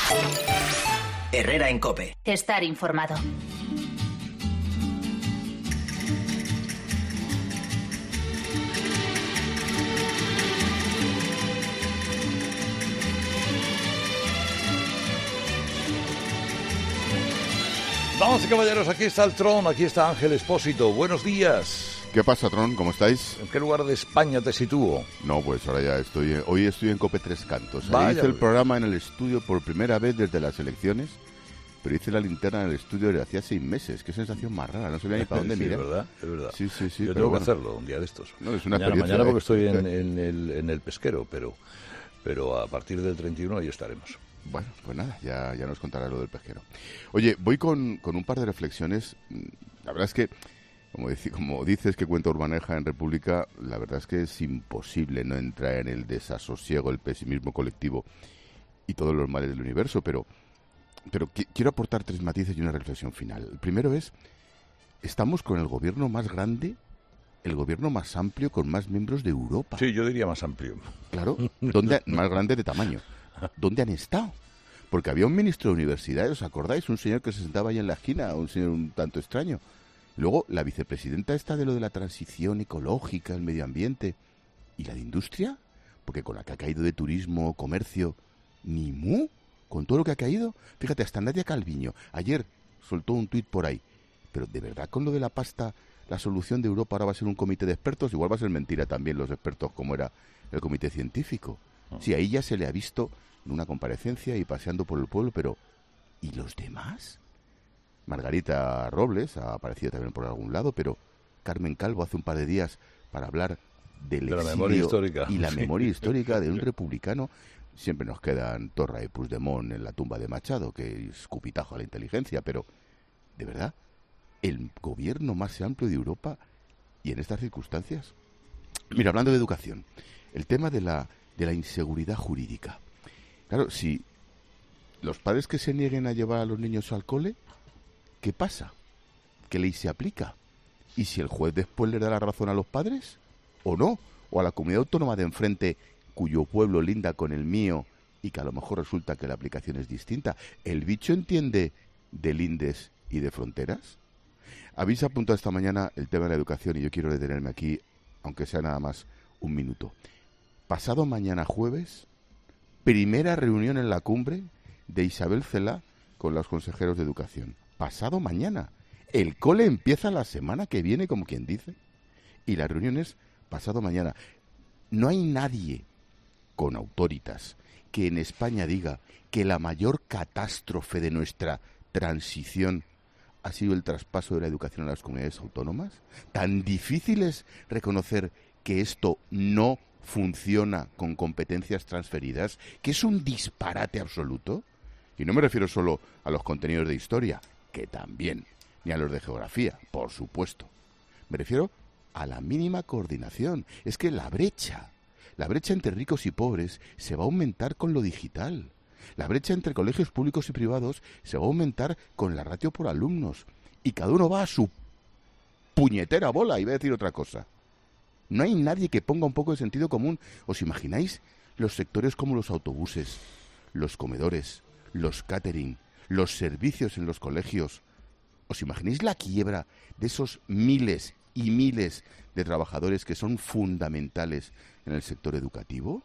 Herrera en COPE. Estar informado. Vamos, caballeros, aquí está el Tron, aquí está Ángel Expósito. Buenos días. ¿Qué pasa, Tron? ¿Cómo estáis? ¿En qué lugar de España te sitúo? No, pues ahora ya hoy estoy en COPE Tres Cantos. Vaya, hice el programa en el estudio por primera vez desde las elecciones, pero hice la linterna en el estudio desde hacía 6 meses. Qué sensación más rara, no sabía ni para dónde Sí, mirar. es verdad. Sí. Yo tengo que hacerlo un día de estos. No, es una mañana porque estoy en el pesquero, pero a partir del 31 ahí estaremos. Bueno, pues nada, ya nos contará lo del pesquero. Oye, voy con un par de reflexiones. La verdad es que, como dices que cuenta Urbaneja en República, la verdad es que es imposible no entrar en el desasosiego, el pesimismo colectivo y todos los males del universo, pero quiero aportar 3 matices y una reflexión final. El primero es, estamos con el gobierno más grande, el gobierno más amplio, con más miembros de Europa. Sí, yo diría más amplio. Claro, más grande de tamaño. ¿Dónde han estado? Porque había un ministro de universidades, ¿os acordáis? Un señor que se sentaba ahí en la esquina, un señor un tanto extraño. Luego, la vicepresidenta está de lo de la transición ecológica, el medio ambiente. ¿Y la de industria? Porque con la que ha caído de turismo, comercio, ni mu, con todo lo que ha caído. Fíjate, hasta Nadia Calviño ayer soltó un tuit por ahí. Pero de verdad, con lo de la pasta, la solución de Europa ahora va a ser un comité de expertos. Igual va a ser mentira también los expertos, como era el comité científico. Sí, ahí ya se le ha visto en una comparecencia y paseando por el pueblo, pero ¿y los demás? Margarita Robles ha aparecido también por algún lado, pero Carmen Calvo hace un par de días para hablar del de la exilio memoria histórica. Y la memoria histórica de un republicano. Siempre nos quedan Torra y Puigdemont en la tumba de Machado, que es escupitajo a la inteligencia, pero, ¿de verdad? ¿El gobierno más amplio de Europa y en estas circunstancias? Mira, hablando de educación, el tema de la inseguridad jurídica. Claro, si los padres que se nieguen a llevar a los niños al cole, ¿qué pasa? ¿Qué ley se aplica? ¿Y si el juez después le da la razón a los padres? ¿O no? ¿O a la comunidad autónoma de enfrente, cuyo pueblo linda con el mío y que a lo mejor resulta que la aplicación es distinta? ¿El bicho entiende de lindes y de fronteras? Habéis apuntado esta mañana el tema de la educación y yo quiero detenerme aquí, aunque sea nada más un minuto. Pasado mañana jueves, primera reunión en la cumbre de Isabel Celaá con los consejeros de educación. Pasado mañana. El cole empieza la semana que viene, como quien dice. Y la reunión es pasado mañana. No hay nadie con autoritas que en España diga que la mayor catástrofe de nuestra transición ha sido el traspaso de la educación a las comunidades autónomas. ¿Tan difícil es reconocer que esto no funciona con competencias transferidas, que es un disparate absoluto? Y no me refiero solo a los contenidos de historia, que también, ni a los de geografía, por supuesto. Me refiero a la mínima coordinación. Es que la brecha entre ricos y pobres se va a aumentar con lo digital. La brecha entre colegios públicos y privados se va a aumentar con la ratio por alumnos. Y cada uno va a su puñetera bola, y voy a decir otra cosa. No hay nadie que ponga un poco de sentido común. ¿Os imagináis los sectores como los autobuses, los comedores, los catering, los servicios en los colegios? ¿Os imagináis la quiebra de esos miles y miles de trabajadores que son fundamentales en el sector educativo?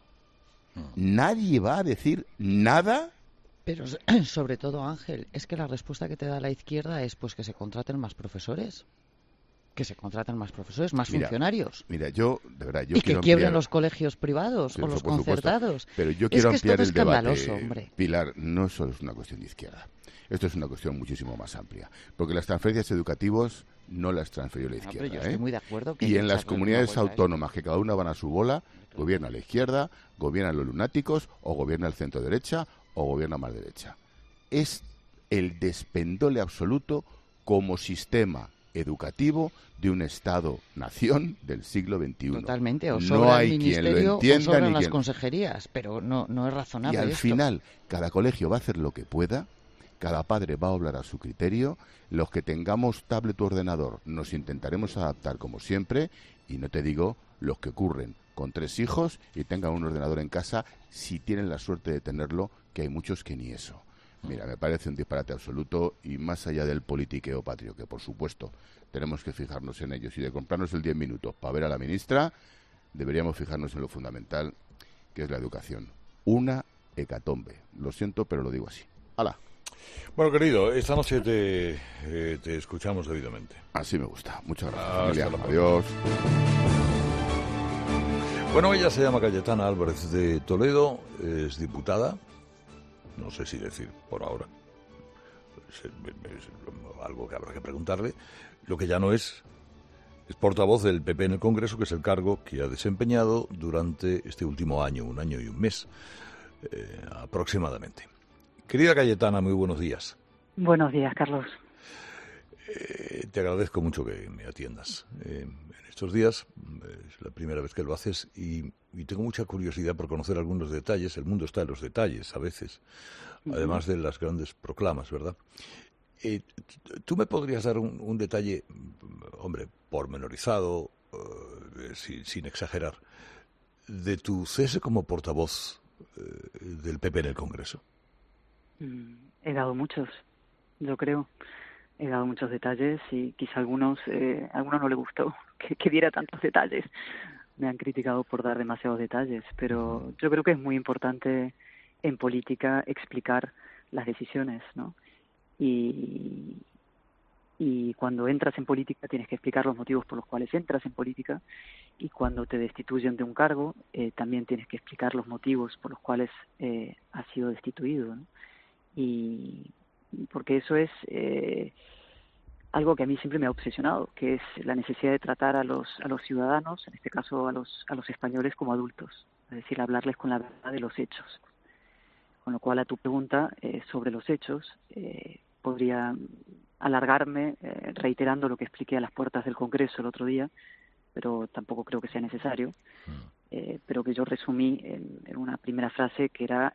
¿Nadie va a decir nada? Pero sobre todo, Ángel, es que la respuesta que te da la izquierda es pues que se contraten más profesores. Que se contraten más profesores, más funcionarios. Mira, yo, de verdad, y que quiebren los colegios privados o los concertados. Pero yo quiero ampliar el debate. Hombre. Pilar, no solo es una cuestión de izquierda. Esto es una cuestión muchísimo más amplia. Porque las transferencias educativas no las transfirió la izquierda. Yo estoy muy de acuerdo. Y en las comunidades autónomas, que cada una van a su bola, gobierna la izquierda, gobiernan los lunáticos, o gobierna el centro derecha, o gobierna más derecha. Es el despendole absoluto como sistema educativo de un Estado-nación del siglo XXI. Totalmente, o no hay el quien lo ministerio entienda, o sobran ni las quien... consejerías, pero no es razonable. Y al esto. final, cada colegio va a hacer lo que pueda, cada padre va a hablar a su criterio, los que tengamos tablet o ordenador nos intentaremos adaptar como siempre, y no te digo los que ocurren con 3 hijos y tengan un ordenador en casa, si tienen la suerte de tenerlo, que hay muchos que ni eso. Mira, me parece un disparate absoluto y más allá del politiqueo patrio, que por supuesto tenemos que fijarnos en ellos y de comprarnos el 10 minutos para ver a la ministra, deberíamos fijarnos en lo fundamental, que es la educación. Una hecatombe. Lo siento, pero lo digo así. ¡Hala! Bueno, querido, esta noche te escuchamos debidamente. Así me gusta. Muchas gracias, familia. Hasta la Adiós. Bueno, ella se llama Cayetana Álvarez de Toledo, es diputada, no sé si decir por ahora, es algo que habrá que preguntarle. Lo que ya no es portavoz del PP en el Congreso, que es el cargo que ha desempeñado durante este último año, un año y un mes aproximadamente. Querida Cayetana, muy buenos días. Buenos días, Carlos. Te agradezco mucho que me atiendas. En estos días es la primera vez que lo haces y tengo mucha curiosidad por conocer algunos detalles. El mundo está en los detalles a veces, además de las grandes proclamas, ¿verdad? ¿Tú me podrías dar un detalle, hombre, pormenorizado, sin exagerar, de tu cese como portavoz del PP en el Congreso? He dado muchos, yo creo. He dado muchos detalles y quizá a algunos no le gustó que diera tantos detalles. Me han criticado por dar demasiados detalles, pero yo creo que es muy importante en política explicar las decisiones, ¿no? Y cuando entras en política tienes que explicar los motivos por los cuales entras en política, y cuando te destituyen de un cargo también tienes que explicar los motivos por los cuales has sido destituido, ¿no? Y porque eso es algo que a mí siempre me ha obsesionado, que es la necesidad de tratar a los ciudadanos, en este caso a los españoles, como adultos, es decir, hablarles con la verdad de los hechos. Con lo cual, a tu pregunta sobre los hechos, podría alargarme reiterando lo que expliqué a las puertas del Congreso el otro día, pero tampoco creo que sea necesario, pero que yo resumí en una primera frase que era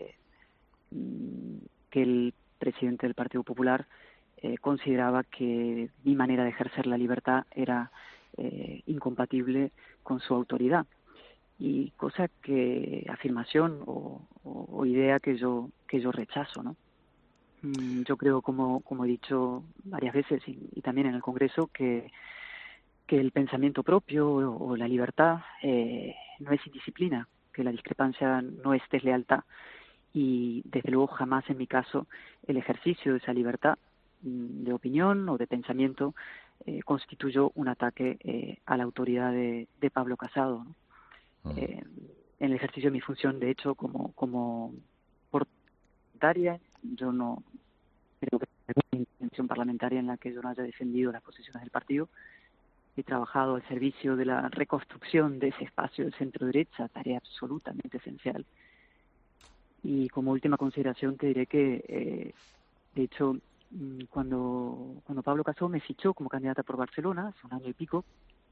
que el presidente del Partido Popular consideraba que mi manera de ejercer la libertad era incompatible con su autoridad, y afirmación o idea que yo rechazo, ¿no? Yo creo, como he dicho varias veces y también en el Congreso, que el pensamiento propio o la libertad no es indisciplina, que la discrepancia no es deslealtad, y desde luego jamás en mi caso el ejercicio de esa libertad de opinión o de pensamiento constituyó un ataque a la autoridad de Pablo Casado, ¿no? En el ejercicio de mi función, de hecho, como parlamentaria, yo no creo que haya una intención parlamentaria en la que yo no haya defendido las posiciones del partido. He trabajado al servicio de la reconstrucción de ese espacio del centro-derecha, tarea absolutamente esencial. Y como última consideración te diré que, de hecho, cuando Pablo Casado me fichó como candidata por Barcelona, hace un año y pico,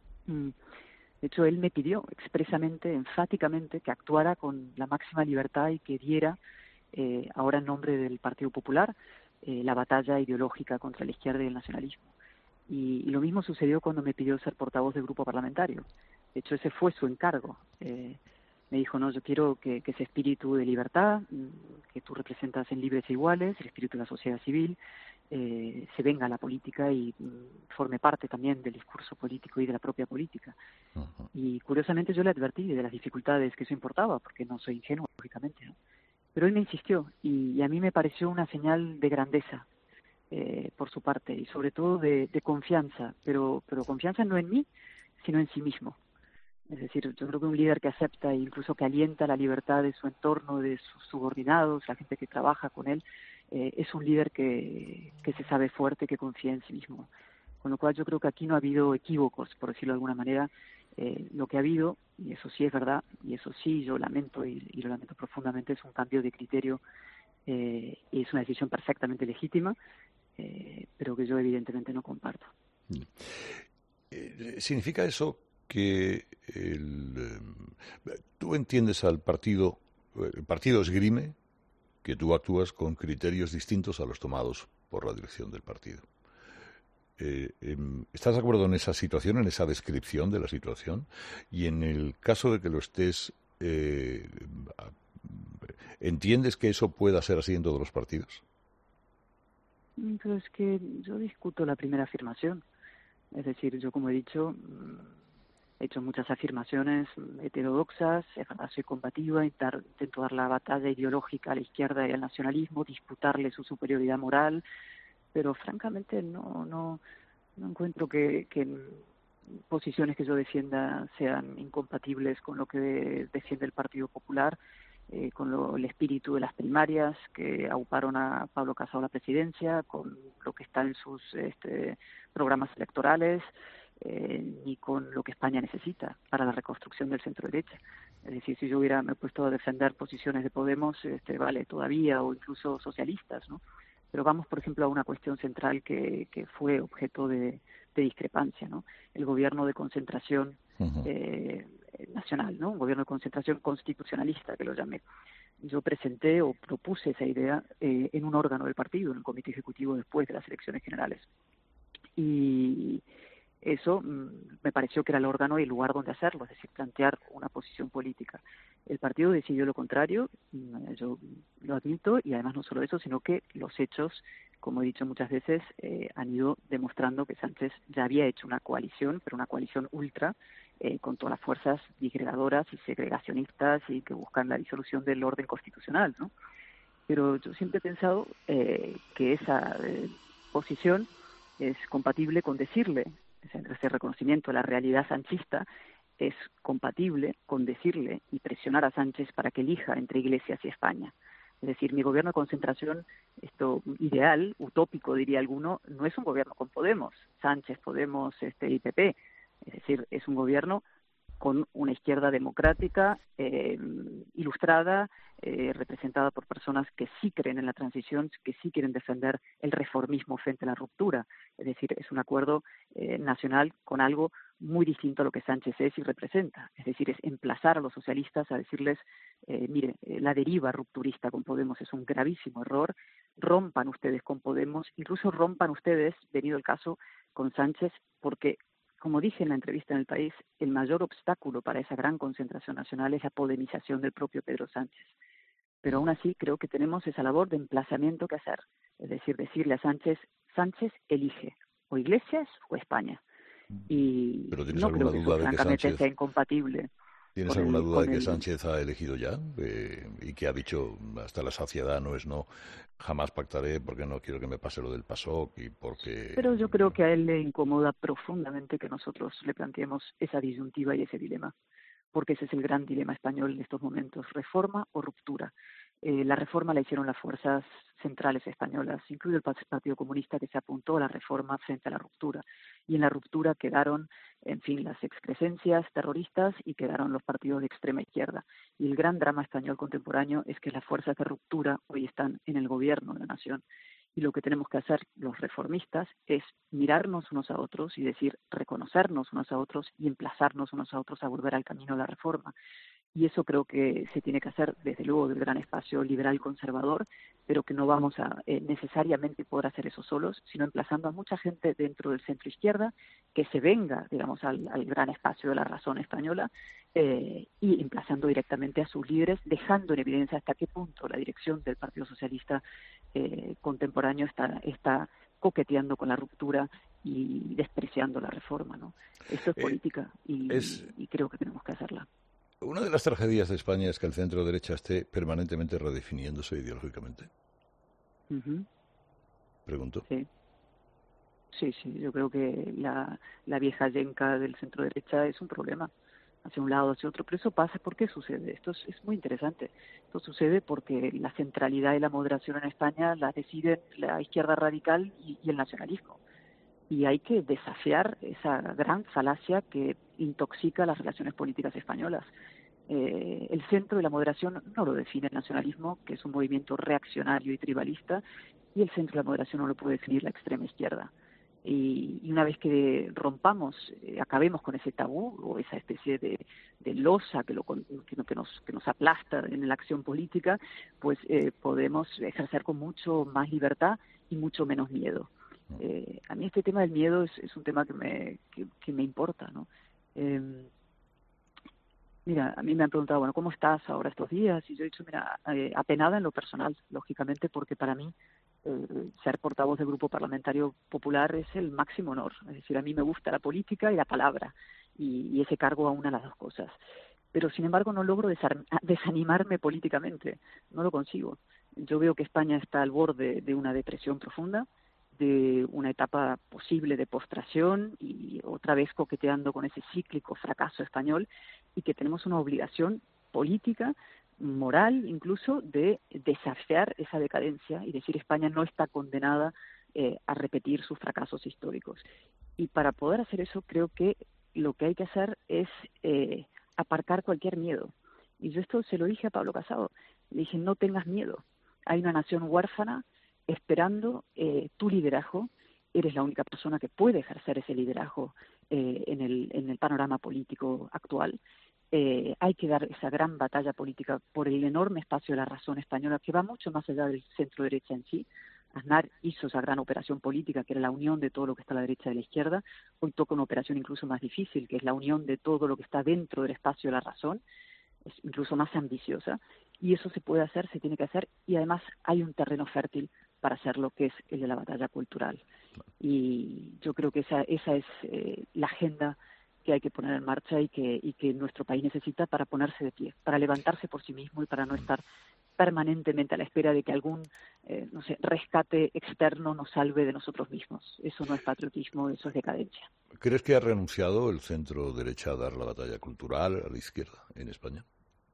de hecho él me pidió expresamente, enfáticamente, que actuara con la máxima libertad y que diera, ahora en nombre del Partido Popular, la batalla ideológica contra la izquierda y el nacionalismo. Y lo mismo sucedió cuando me pidió ser portavoz del grupo parlamentario. De hecho, ese fue su encargo. Me dijo, no, yo quiero que ese espíritu de libertad que tú representas en Libres e Iguales, el espíritu de la sociedad civil, se venga a la política y forme parte también del discurso político y de la propia política. Y curiosamente yo le advertí de las dificultades que eso importaba, porque no soy ingenuo, lógicamente, ¿no? Pero él me insistió, y a mí me pareció una señal de grandeza por su parte, y sobre todo de confianza, pero confianza no en mí, sino en sí mismo. Es decir, yo creo que un líder que acepta e incluso que alienta la libertad de su entorno, de sus subordinados, la gente que trabaja con él, es un líder que se sabe fuerte, que confía en sí mismo. Con lo cual yo creo que aquí no ha habido equívocos, por decirlo de alguna manera. Lo que ha habido, y eso sí es verdad, y eso sí yo lamento y lo lamento profundamente, es un cambio de criterio, y es una decisión perfectamente legítima, pero que yo evidentemente no comparto. ¿Significa eso que tú entiendes al partido, el partido esgrime que tú actúas con criterios distintos a los tomados por la dirección del partido? ¿Estás de acuerdo en esa situación, en esa descripción de la situación? Y en el caso de que lo estés, ¿entiendes que eso pueda ser así en todos los partidos? Pero es que yo discuto la primera afirmación. Es decir, yo, como he dicho, he hecho muchas afirmaciones heterodoxas, es verdad, soy combativa, intento dar la batalla ideológica a la izquierda y al nacionalismo, disputarle su superioridad moral, pero francamente no encuentro que posiciones que yo defienda sean incompatibles con lo que defiende el Partido Popular, con el espíritu de las primarias que auparon a Pablo Casado a la presidencia, con lo que está en sus programas electorales, ni con lo que España necesita para la reconstrucción del centro derecha. Es decir, si yo me he puesto a defender posiciones de Podemos, vale, todavía, o incluso socialistas, ¿no? Pero vamos, por ejemplo, a una cuestión central que fue objeto de discrepancia, ¿no? El gobierno de concentración nacional, ¿no? Un gobierno de concentración constitucionalista, que lo llamé. Yo presenté o propuse esa idea en un órgano del partido, en el comité ejecutivo después de las elecciones generales. Y eso me pareció que era el órgano y el lugar donde hacerlo, es decir, plantear una posición política. El partido decidió lo contrario, yo lo admito, y además no solo eso, sino que los hechos, como he dicho muchas veces, han ido demostrando que Sánchez ya había hecho una coalición, pero una coalición ultra, con todas las fuerzas disgregadoras y segregacionistas y que buscan la disolución del orden constitucional, ¿no? Pero yo siempre he pensado que esa posición es compatible con decirle, ese reconocimiento de la realidad sanchista es compatible con decirle y presionar a Sánchez para que elija entre Iglesias y España. Es decir, mi gobierno de concentración, esto ideal, utópico diría alguno, no es un gobierno con Podemos, Sánchez, Podemos y PP. Es decir, es un gobierno con una izquierda democrática, ilustrada, representada por personas que sí creen en la transición, que sí quieren defender el reformismo frente a la ruptura. Es decir, es un acuerdo nacional con algo muy distinto a lo que Sánchez es y representa. Es decir, es emplazar a los socialistas a decirles, mire, la deriva rupturista con Podemos es un gravísimo error, rompan ustedes con Podemos, incluso rompan ustedes, venido el caso, con Sánchez, porque como dije en la entrevista en El País, el mayor obstáculo para esa gran concentración nacional es la podemización del propio Pedro Sánchez. Pero aún así creo que tenemos esa labor de emplazamiento que hacer, es decir, decirle a Sánchez, Sánchez elige o Iglesias o España. Y ¿Pero tienes no creo alguna que eso duda de que francamente sea Sánchez... incompatible ¿Tienes alguna duda de que Sánchez ha elegido ya y que ha dicho hasta la saciedad no es no, jamás pactaré porque no quiero que me pase lo del PASOK y porque... Pero yo creo que a él le incomoda profundamente que nosotros le planteemos esa disyuntiva y ese dilema, porque ese es el gran dilema español en estos momentos, reforma o ruptura. La reforma la hicieron las fuerzas centrales españolas, incluido el Partido Comunista, que se apuntó a la reforma frente a la ruptura. Y en la ruptura quedaron, en fin, las excrescencias terroristas y quedaron los partidos de extrema izquierda. Y el gran drama español contemporáneo es que las fuerzas de ruptura hoy están en el gobierno de la nación. Y lo que tenemos que hacer los reformistas es mirarnos unos a otros y decir, reconocernos unos a otros y emplazarnos unos a otros a volver al camino de la reforma. Y eso creo que se tiene que hacer desde luego del gran espacio liberal conservador, pero que no vamos a necesariamente poder hacer eso solos, sino emplazando a mucha gente dentro del centro izquierda que se venga, digamos, al gran espacio de la razón española y emplazando directamente a sus líderes, dejando en evidencia hasta qué punto la dirección del Partido Socialista contemporáneo está coqueteando con la ruptura y despreciando la reforma, ¿no? Esto es política y creo que tenemos que hacerla. Una de las tragedias de España es que el centro derecha esté permanentemente redefiniéndose ideológicamente. Pregunto. Sí. Sí, yo creo que la vieja yenca del centro derecha es un problema, hacia un lado, hacia otro, pero eso pasa. ¿Por qué sucede? Esto es muy interesante. Esto sucede porque la centralidad y la moderación en España la deciden la izquierda radical y el nacionalismo. Y hay que desafiar esa gran falacia que intoxica las relaciones políticas españolas. El centro de la moderación no lo define el nacionalismo, que es un movimiento reaccionario y tribalista, y el centro de la moderación no lo puede definir la extrema izquierda. Y una vez que rompamos, acabemos con ese tabú o esa especie de losa que nos aplasta en la acción política, pues podemos ejercer con mucho más libertad y mucho menos miedo. A mí este tema del miedo es un tema que me importa, ¿no? Mira, a mí me han preguntado, bueno, ¿cómo estás ahora estos días? Y yo he dicho, mira, apenada en lo personal, lógicamente, porque para mí ser portavoz del Grupo Parlamentario Popular es el máximo honor. Es decir, a mí me gusta la política y la palabra, y ese cargo aúna las dos cosas. Pero, sin embargo, no logro desanimarme políticamente, no lo consigo. Yo veo que España está al borde de una depresión profunda, de una etapa posible de postración y otra vez coqueteando con ese cíclico fracaso español, y que tenemos una obligación política, moral incluso, de desafiar esa decadencia y decir España no está condenada a repetir sus fracasos históricos. Y para poder hacer eso creo que lo que hay que hacer es aparcar cualquier miedo. Y yo esto se lo dije a Pablo Casado, le dije no tengas miedo, hay una nación huérfana esperando tu liderazgo, eres la única persona que puede ejercer ese liderazgo en el panorama político actual. Hay que dar esa gran batalla política por el enorme espacio de la razón española, que va mucho más allá del centro-derecha en sí. Aznar hizo esa gran operación política, que era la unión de todo lo que está a la derecha y a la izquierda. Hoy toca una operación incluso más difícil, que es la unión de todo lo que está dentro del espacio de la razón, es incluso más ambiciosa, y eso se puede hacer, se tiene que hacer, y además hay un terreno fértil para hacerlo, que es el de la batalla cultural. Y yo creo que esa es la agenda que hay que poner en marcha y que nuestro país necesita para ponerse de pie, para levantarse por sí mismo y para no estar permanentemente a la espera de que algún rescate externo nos salve de nosotros mismos. Eso no es patriotismo, eso es decadencia. ¿Crees que ha renunciado el centro derecha a dar la batalla cultural a la izquierda en España?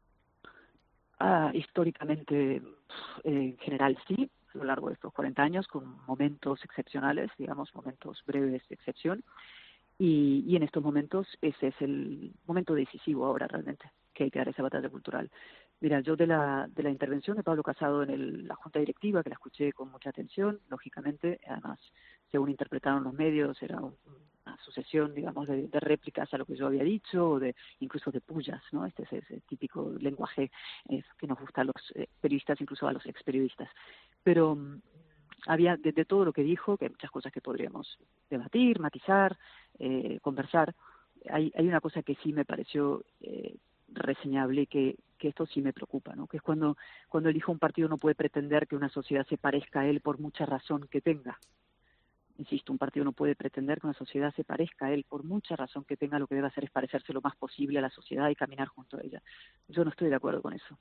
Históricamente, en general sí, a lo largo de estos 40 años, con momentos excepcionales, digamos, momentos breves de excepción, y en estos momentos ese es el momento decisivo ahora realmente, que hay que dar esa batalla cultural. Mira, yo de la intervención de Pablo Casado en la Junta Directiva, que la escuché con mucha atención, lógicamente, además, según interpretaron los medios, era una sucesión, digamos, de réplicas a lo que yo había dicho, o incluso de pullas, ¿no? Este es ese típico lenguaje que nos gusta a los periodistas, incluso a los experiodistas. Pero había de todo lo que dijo, que hay muchas cosas que podríamos debatir, matizar, conversar. Hay una cosa que sí me pareció reseñable, que esto sí me preocupa, ¿no? Que es cuando elija un partido no puede pretender que una sociedad se parezca a él por mucha razón que tenga. Insisto, un partido no puede pretender que una sociedad se parezca a él por mucha razón que tenga. Lo que debe hacer es parecerse lo más posible a la sociedad y caminar junto a ella. Yo no estoy de acuerdo con eso.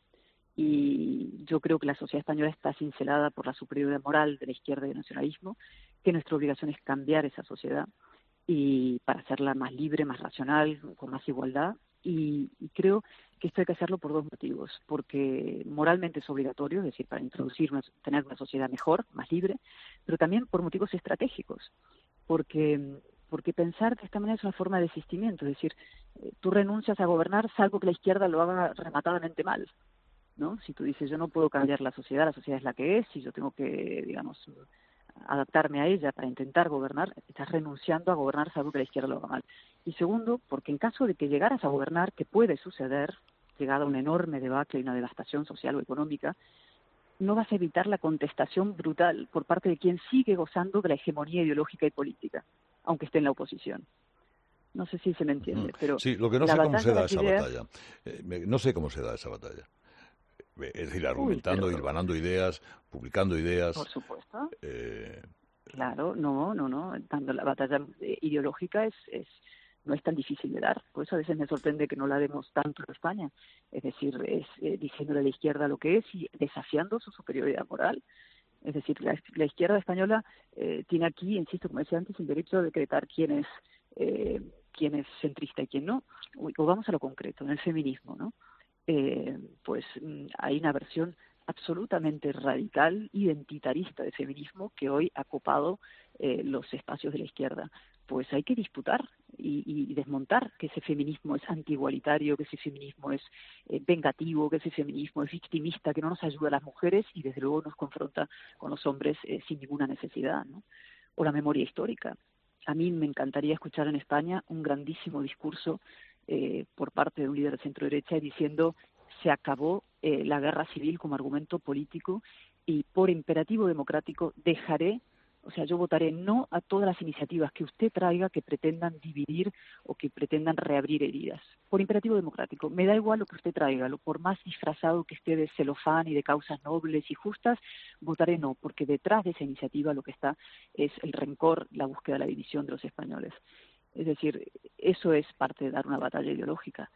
Y yo creo que la sociedad española está cincelada por la superioridad moral de la izquierda y del nacionalismo, que nuestra obligación es cambiar esa sociedad y para hacerla más libre, más racional, con más igualdad. Y creo que esto hay que hacerlo por dos motivos, porque moralmente es obligatorio, es decir, para tener una sociedad mejor, más libre, pero también por motivos estratégicos, porque pensar de esta manera es una forma de desistimiento, es decir, tú renuncias a gobernar salvo que la izquierda lo haga rematadamente mal, ¿no? Si tú dices yo no puedo cambiar la sociedad es la que es, y yo tengo que, digamos, adaptarme a ella para intentar gobernar, estás renunciando a gobernar salvo que la izquierda lo haga mal. Y segundo, porque en caso de que llegaras a gobernar, que puede suceder, llegada a un enorme debacle y una devastación social o económica, no vas a evitar la contestación brutal por parte de quien sigue gozando de la hegemonía ideológica y política, aunque esté en la oposición. No sé si se me entiende, pero sí, lo que no sé cómo se da esa batalla. No sé cómo se da esa batalla. Es decir, argumentando, hilvanando ideas, publicando ideas. Por supuesto. Claro, no. Dando la batalla ideológica no es tan difícil de dar. Por eso a veces me sorprende que no la demos tanto en España. Es decir, es diciéndole a la izquierda lo que es y desafiando su superioridad moral. Es decir, la izquierda española tiene aquí, insisto, como decía antes, el derecho a decretar quién es centrista y quién no. O vamos a lo concreto, en el feminismo, ¿no? Pues hay una versión absolutamente radical, identitarista de feminismo que hoy ha copado los espacios de la izquierda. Pues hay que disputar y desmontar que ese feminismo es antiigualitario, que ese feminismo es vengativo, que ese feminismo es victimista, que no nos ayuda a las mujeres y desde luego nos confronta con los hombres sin ninguna necesidad, ¿no? O la memoria histórica. A mí me encantaría escuchar en España un grandísimo discurso por parte de un líder de centro-derecha diciendo se acabó la guerra civil como argumento político y por imperativo democrático dejaré O sea, yo votaré no a todas las iniciativas que usted traiga que pretendan dividir o que pretendan reabrir heridas. Por imperativo democrático. Me da igual lo que usted traiga, lo por más disfrazado que esté de celofán y de causas nobles y justas, votaré no, porque detrás de esa iniciativa lo que está es el rencor, la búsqueda de la división de los españoles. Es decir, eso es parte de dar una batalla ideológica.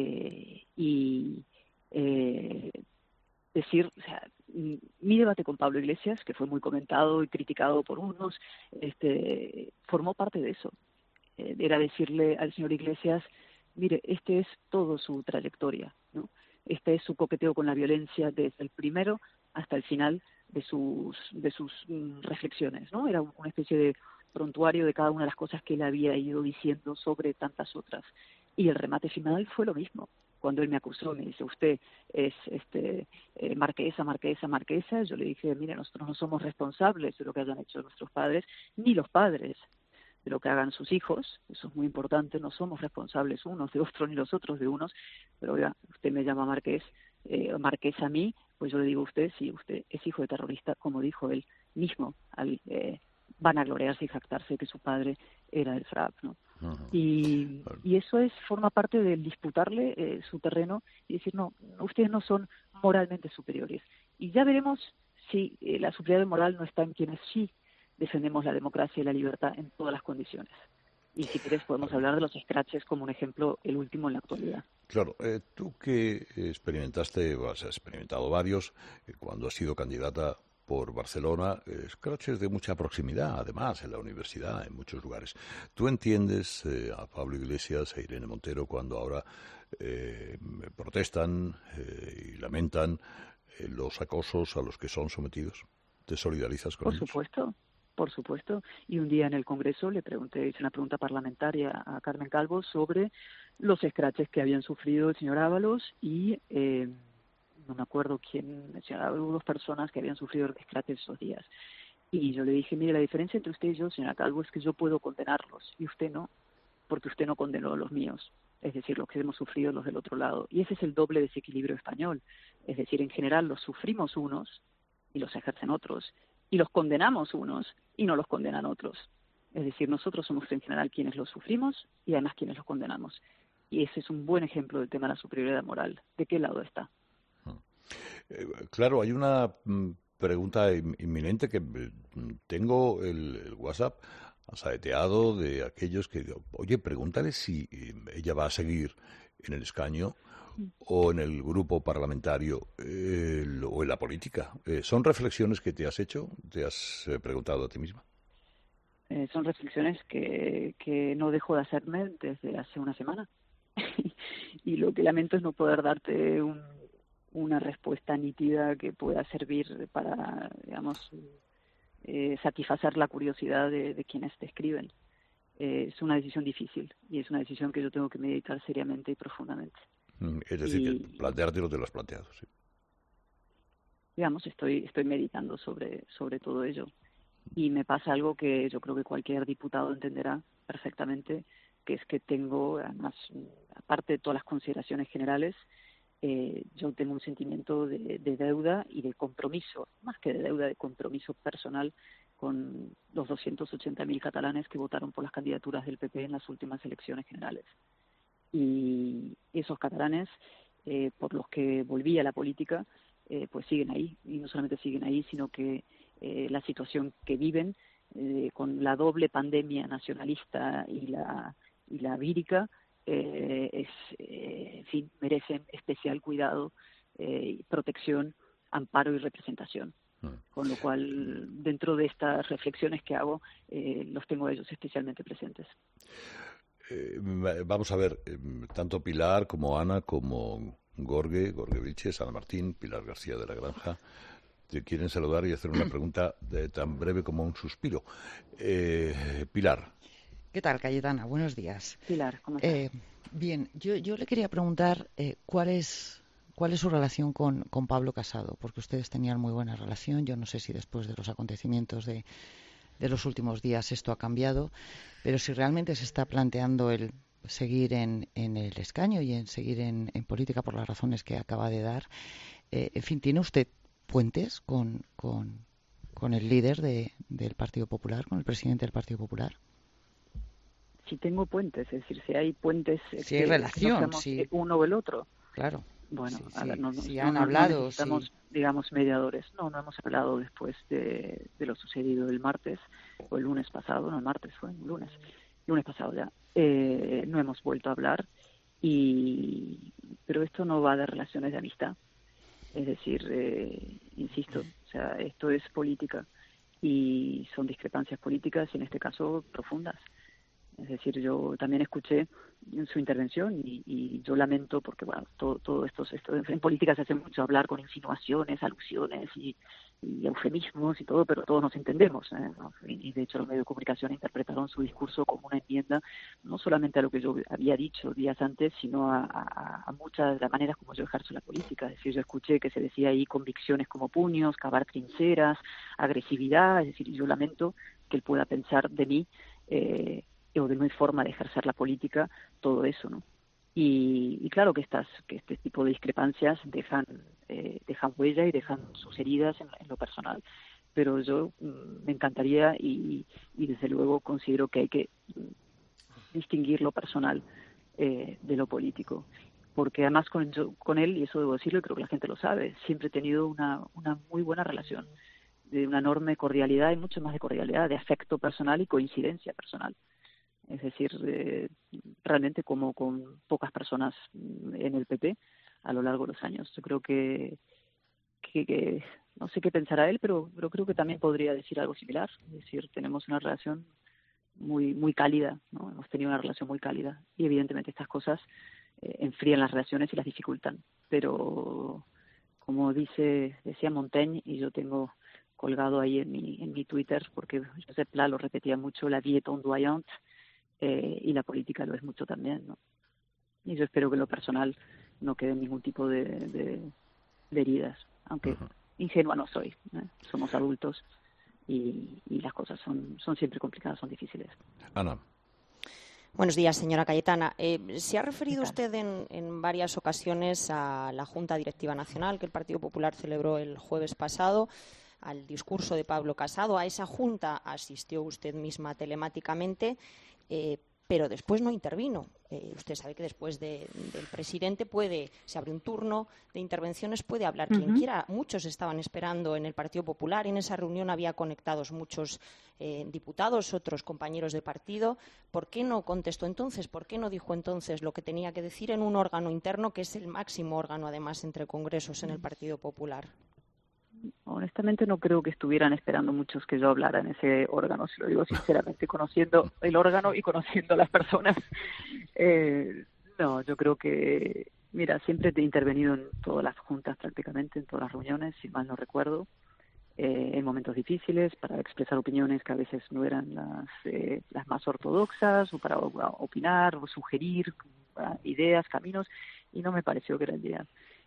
Decir, o sea, mi debate con Pablo Iglesias, que fue muy comentado y criticado por unos, formó parte de eso. Era decirle al señor Iglesias, mire, este es todo su trayectoria, ¿no? Este es su coqueteo con la violencia desde el primero hasta el final de sus reflexiones, ¿no? Era una especie de prontuario de cada una de las cosas que él había ido diciendo sobre tantas otras. Y el remate final fue lo mismo. Cuando él me acusó, me dice, usted es marquesa, yo le dije, mire, nosotros no somos responsables de lo que hayan hecho nuestros padres, ni los padres de lo que hagan sus hijos, eso es muy importante, no somos responsables unos de otros ni los otros de unos, pero oiga, usted me llama marqués a mí, pues yo le digo a usted, si usted es hijo de terrorista, como dijo él mismo, van a gloriarse y jactarse que su padre era del FRAP, ¿no? Y eso forma parte del disputarle su terreno y decir, no, ustedes no son moralmente superiores. Y ya veremos si la superioridad moral no está en quienes sí defendemos la democracia y la libertad en todas las condiciones. Y si quieres podemos hablar de los scratches como un ejemplo, el último en la actualidad. Claro, tú que experimentaste, o has experimentado varios, cuando has sido candidata por Barcelona, scratches de mucha proximidad, además, en la universidad, en muchos lugares. ¿Tú entiendes a Pablo Iglesias e Irene Montero cuando ahora protestan y lamentan los acosos a los que son sometidos? ¿Te solidarizas con ellos? Por supuesto. Y un día en el Congreso hice una pregunta parlamentaria a Carmen Calvo sobre los scratches que habían sufrido el señor Ábalos y no me acuerdo quién, hubo dos personas que habían sufrido scratches esos días. Y yo le dije, mire, la diferencia entre usted y yo, señora Calvo, es que yo puedo condenarlos y usted no, porque usted no condenó a los míos, es decir, los que hemos sufrido los del otro lado. Y ese es el doble desequilibrio español. Es decir, en general los sufrimos unos y los ejercen otros, y los condenamos unos y no los condenan otros. Es decir, nosotros somos en general quienes los sufrimos y además quienes los condenamos. Y ese es un buen ejemplo del tema de la superioridad moral. ¿De qué lado está? Claro, hay una pregunta inminente que tengo el WhatsApp saeteado de aquellos que digo, oye, pregúntale si ella va a seguir en el escaño o en el grupo parlamentario o en la política. ¿Son reflexiones que te has hecho? ¿Te has preguntado a ti misma? Son reflexiones que no dejo de hacerme desde hace una semana. Y lo que lamento es no poder darte una respuesta nítida que pueda servir para, digamos, satisfacer la curiosidad de quienes te escriben. Es una decisión difícil y es una decisión que yo tengo que meditar seriamente y profundamente. Es decir, que planteártelo te lo has planteado, sí. Digamos, estoy meditando sobre todo ello. Y me pasa algo que yo creo que cualquier diputado entenderá perfectamente, que es que tengo, además, aparte de todas las consideraciones generales, yo tengo un sentimiento de deuda y de compromiso, más que de deuda, de compromiso personal con los 280.000 catalanes que votaron por las candidaturas del PP en las últimas elecciones generales. Y esos catalanes, por los que volví a la política, pues siguen ahí. Y no solamente siguen ahí, sino que la situación que viven, con la doble pandemia nacionalista y la vírica, en fin, merecen especial cuidado, protección, amparo y representación. Con lo cual, dentro de estas reflexiones que hago, los tengo a ellos especialmente presentes. Vamos a ver, tanto Pilar como Ana, como Gorge Vilches, Ana Martín, Pilar García de la Granja, te quieren saludar y hacer una pregunta tan breve como un suspiro. Pilar. ¿Qué tal, Cayetana? Buenos días. Pilar, ¿cómo estás? Bien, yo le quería preguntar cuál es su relación con Pablo Casado, porque ustedes tenían muy buena relación. Yo no sé si después de los acontecimientos de los últimos días esto ha cambiado, pero si realmente se está planteando el seguir en el escaño y en seguir en política por las razones que acaba de dar. En fin, ¿tiene usted puentes con con el líder del Partido Popular, con el presidente del Partido Popular? Si tengo puentes, es decir, si hay puentes Si hay relación, que no seamos sí. uno o el otro. Claro. Bueno, Sí, a ver, no han hablado, necesitamos, sí. digamos, mediadores. No hemos hablado después de lo sucedido el martes o el lunes pasado, no el martes, fue el lunes pasado ya. No hemos vuelto a hablar, pero esto no va de relaciones de amistad. Es decir, insisto, o sea, esto es política y son discrepancias políticas y en este caso profundas. Es decir, yo también escuché en su intervención y yo lamento porque, bueno, todo esto en política se hace mucho hablar con insinuaciones, alusiones y eufemismos y todo, pero todos nos entendemos, ¿no? Y de hecho los medios de comunicación interpretaron su discurso como una enmienda, no solamente a lo que yo había dicho días antes, sino a muchas de las maneras como yo ejerzo la política. Es decir, yo escuché que se decía ahí convicciones como puños, cavar trincheras, agresividad, es decir, yo lamento que él pueda pensar de mí o de mi forma de ejercer la política, todo eso, ¿no? Y claro que este tipo de discrepancias dejan huella y dejan sus heridas en lo personal. Pero yo me encantaría y desde luego considero que hay que distinguir lo personal de lo político. Porque además con él, y eso debo decirlo y creo que la gente lo sabe, siempre he tenido una muy buena relación, de una enorme cordialidad y mucho más de cordialidad, de afecto personal y coincidencia personal. Es decir, realmente como con pocas personas en el PP a lo largo de los años. Yo creo que no sé qué pensará él, pero creo que también podría decir algo similar. Es decir, tenemos una relación muy muy cálida, ¿no? Hemos tenido una relación muy cálida y evidentemente estas cosas enfrían las relaciones y las dificultan. Pero como decía Montaigne, y yo tengo colgado ahí en mi Twitter, porque Josep Pla lo repetía mucho, la vie est ondoyante, y la política lo es mucho también, ¿no? Y yo espero que en lo personal no quede ningún tipo de heridas, aunque ingenua no soy, ¿eh? Somos adultos y las cosas son siempre complicadas, son difíciles. Ana. Buenos días, señora Cayetana. Se ha referido usted en varias ocasiones a la Junta Directiva Nacional que el Partido Popular celebró el jueves pasado, al discurso de Pablo Casado. A esa junta asistió usted misma telemáticamente, pero después no intervino. Usted sabe que después del presidente se abre un turno de intervenciones, puede hablar quien quiera. Muchos estaban esperando en el Partido Popular y en esa reunión había conectados muchos diputados, otros compañeros de partido. ¿Por qué no contestó entonces? ¿Por qué no dijo entonces lo que tenía que decir en un órgano interno que es el máximo órgano, además, entre congresos en el Partido Popular? Honestamente no creo que estuvieran esperando muchos que yo hablara en ese órgano, si lo digo sinceramente, conociendo el órgano y conociendo a las personas. No, yo creo que, mira, siempre he intervenido en todas las juntas prácticamente, en todas las reuniones, si mal no recuerdo, en momentos difíciles, para expresar opiniones que a veces no eran las más ortodoxas, o para opinar o sugerir ideas, caminos, y no me pareció que era el día.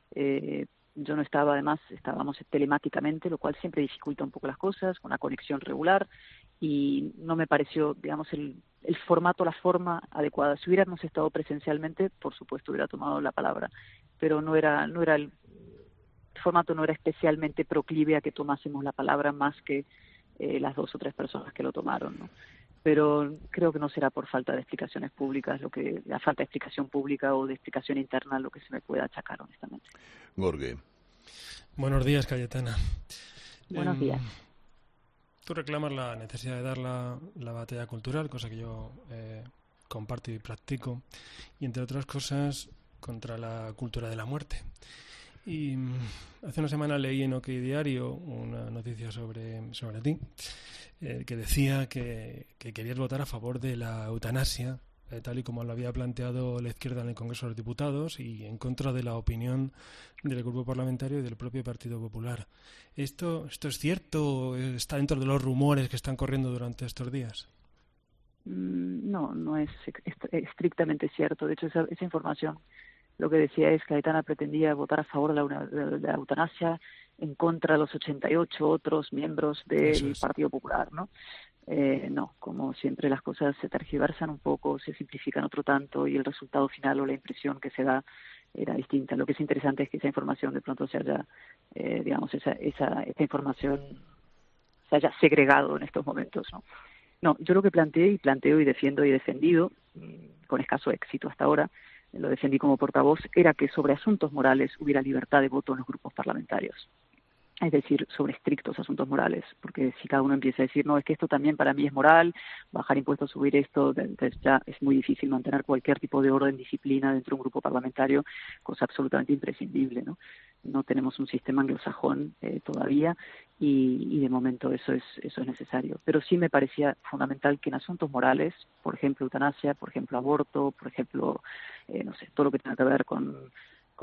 Yo no estaba, además, estábamos telemáticamente, lo cual siempre dificulta un poco las cosas, con una conexión regular, y no me pareció, digamos, el formato, la forma adecuada. Si hubiéramos estado presencialmente, por supuesto hubiera tomado la palabra, pero no era el formato no era especialmente proclive a que tomásemos la palabra más que las 2 o 3 personas que lo tomaron, ¿no? Pero creo que no será por falta de explicaciones públicas, la falta de explicación pública o de explicación interna lo que se me puede achacar, honestamente. Jorge. Buenos días, Cayetana. Buenos días. Tú reclamas la necesidad de dar la batalla cultural, cosa que yo comparto y practico, y entre otras cosas contra la cultura de la muerte. Y hace una semana leí en OK Diario una noticia sobre ti, que decía que querías votar a favor de la eutanasia, tal y como lo había planteado la izquierda en el Congreso de los Diputados, y en contra de la opinión del Grupo Parlamentario y del propio Partido Popular. ¿Esto es cierto? ¿Está dentro de los rumores que están corriendo durante estos días? No es estrictamente cierto. De hecho, esa información, lo que decía es que Cayetana pretendía votar a favor de la eutanasia en contra de los 88 otros miembros del Partido Popular, ¿no? No, como siempre las cosas se tergiversan un poco, se simplifican otro tanto y el resultado final o la impresión que se da era distinta. Lo que es interesante es que esa información de pronto se haya, esta información se haya segregado en estos momentos, ¿no? No, yo lo que planteo y defiendo y he defendido, con escaso éxito hasta ahora, lo defendí como portavoz, era que sobre asuntos morales hubiera libertad de voto en los grupos parlamentarios. Es decir, sobre estrictos asuntos morales, porque si cada uno empieza a decir, no, es que esto también para mí es moral, bajar impuestos, subir esto, entonces ya es muy difícil mantener cualquier tipo de orden, disciplina dentro de un grupo parlamentario, cosa absolutamente imprescindible, ¿no? No tenemos un sistema anglosajón todavía y de momento eso es necesario. Pero sí me parecía fundamental que en asuntos morales, por ejemplo, eutanasia, por ejemplo, aborto, por ejemplo, no sé, todo lo que tenga que ver con